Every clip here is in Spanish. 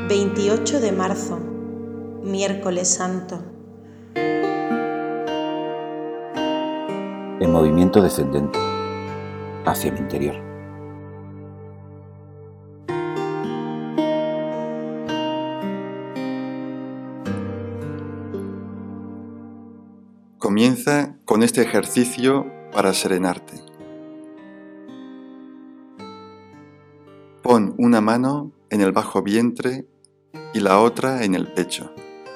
28 de marzo, miércoles santo. En movimiento descendente, hacia mi interior. Comienza con este ejercicio para serenarte. Pon una mano en el bajo vientre y la otra en el pecho.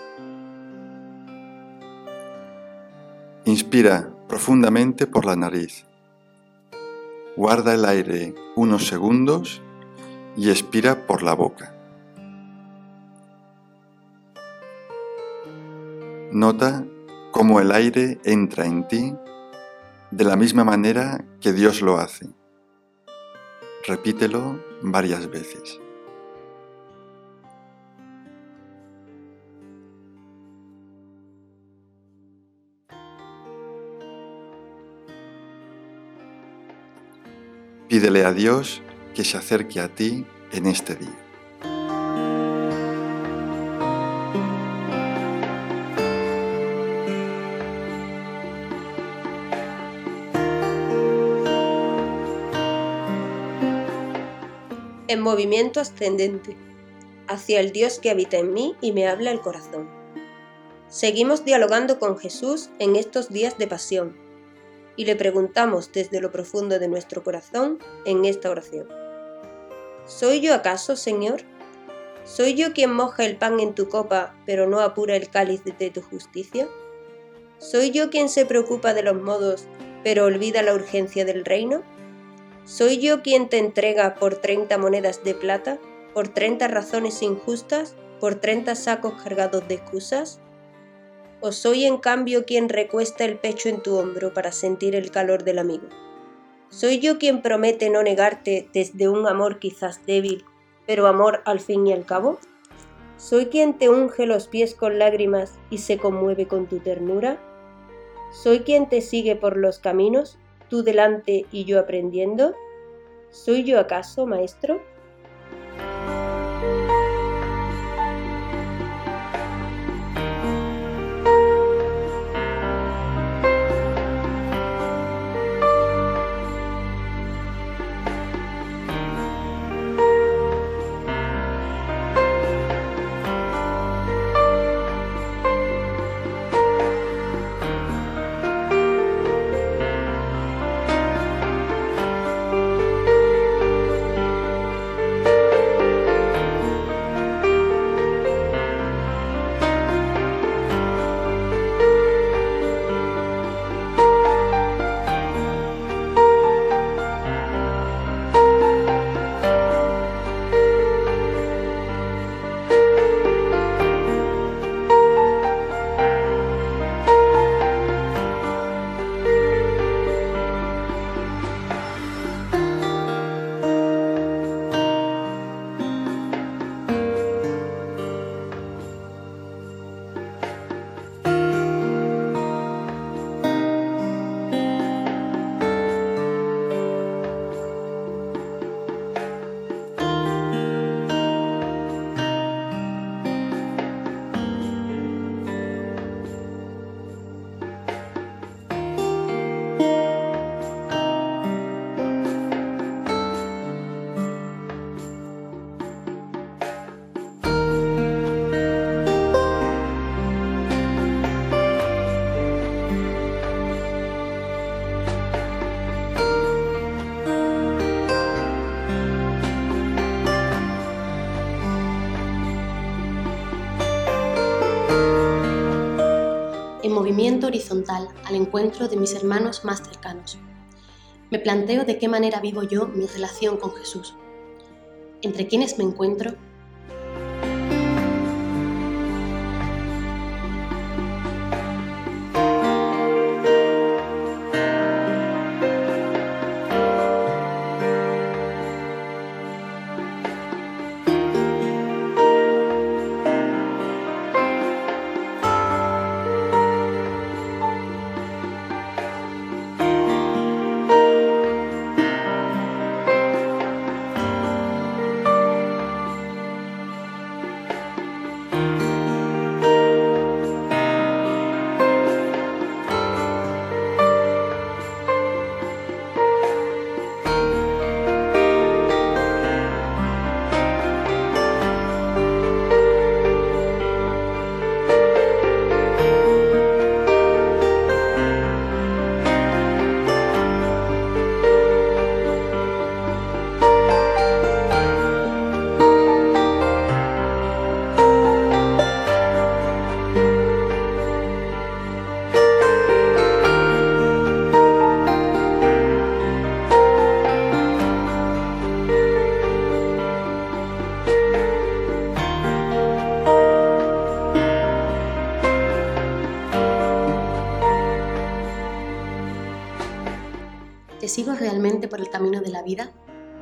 Inspira profundamente por la nariz. Guarda el aire unos segundos y expira por la boca. Nota cómo el aire entra en ti de la misma manera que Dios lo hace. Repítelo varias veces. Pídele a Dios que se acerque a ti en este día. En movimiento ascendente, hacia el Dios que habita en mí y me habla el corazón. Seguimos dialogando con Jesús en estos días de pasión y le preguntamos desde lo profundo de nuestro corazón en esta oración. ¿Soy yo acaso, Señor? ¿Soy yo quien moja el pan en tu copa pero no apura el cáliz de tu justicia? ¿Soy yo quien se preocupa de los modos pero olvida la urgencia del reino? ¿Soy yo quien te entrega por 30 monedas de plata, por 30 razones injustas, por 30 sacos cargados de excusas? ¿O soy en cambio quien recuesta el pecho en tu hombro para sentir el calor del amigo? ¿Soy yo quien promete no negarte desde un amor quizás débil, pero amor al fin y al cabo? ¿Soy quien te unge los pies con lágrimas y se conmueve con tu ternura? ¿Soy quien te sigue por los caminos, tú delante y yo aprendiendo? ¿Soy yo acaso, maestro? En movimiento horizontal al encuentro de mis hermanos más cercanos. Me planteo de qué manera vivo yo mi relación con Jesús. ¿Entre quiénes me encuentro? sigo realmente por el camino de la vida?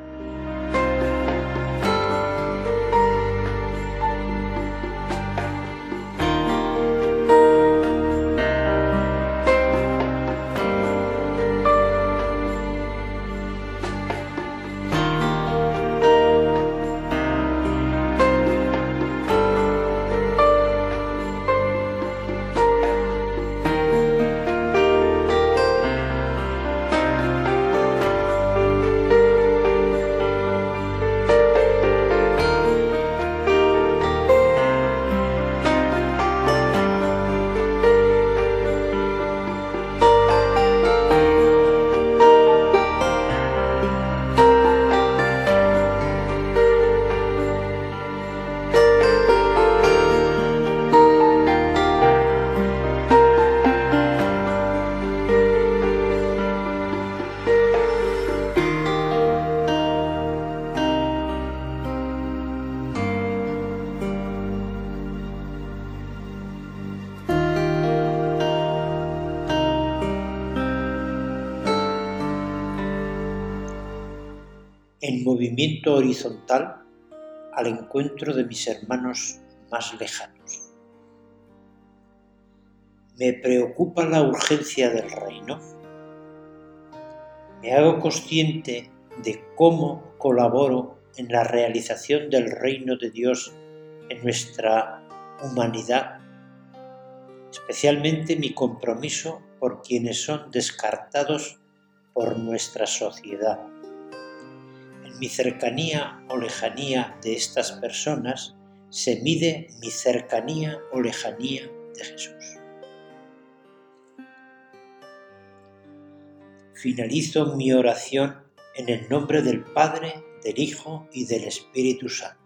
En movimiento horizontal al encuentro de mis hermanos más lejanos. ¿Me preocupa la urgencia del reino? ¿Me hago consciente de cómo colaboro en la realización del reino de Dios en nuestra humanidad? Especialmente mi compromiso por quienes son descartados por nuestra sociedad. En mi cercanía o lejanía de estas personas se mide mi cercanía o lejanía de Jesús. Finalizo mi oración en el nombre del Padre, del Hijo y del Espíritu Santo.